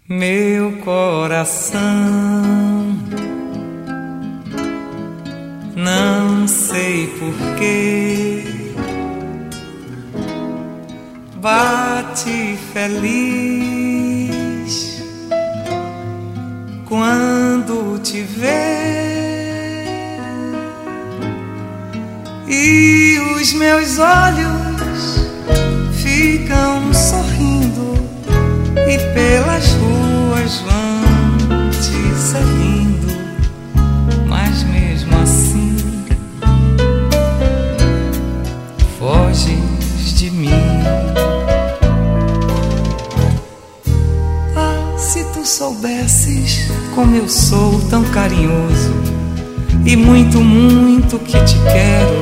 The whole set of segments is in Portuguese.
Meu coração, não sei porquê, bate feliz quando te vê, e os meus olhos ficam sorrindo e pelas ruas vão te seguindo, mas mesmo assim foges de mim. Ah, se tu soubesses como eu sou tão carinhoso e muito, muito que te quero,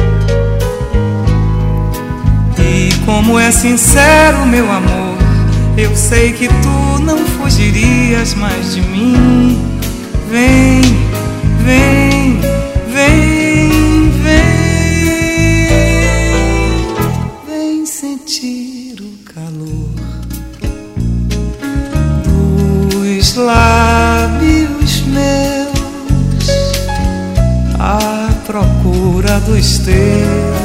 e como é sincero meu amor, eu sei que tu não fugirias mais de mim. Vem, vem, vem, vem, vem sentir o calor dos lábios meus à procura dos teus.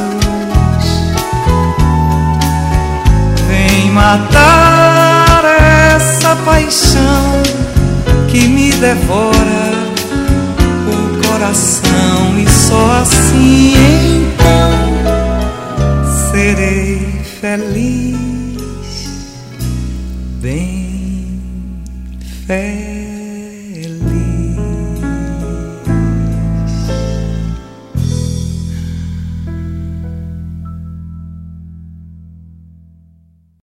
Vem matar essa paixão que me devora o coração, e só assim então serei feliz, bem feliz.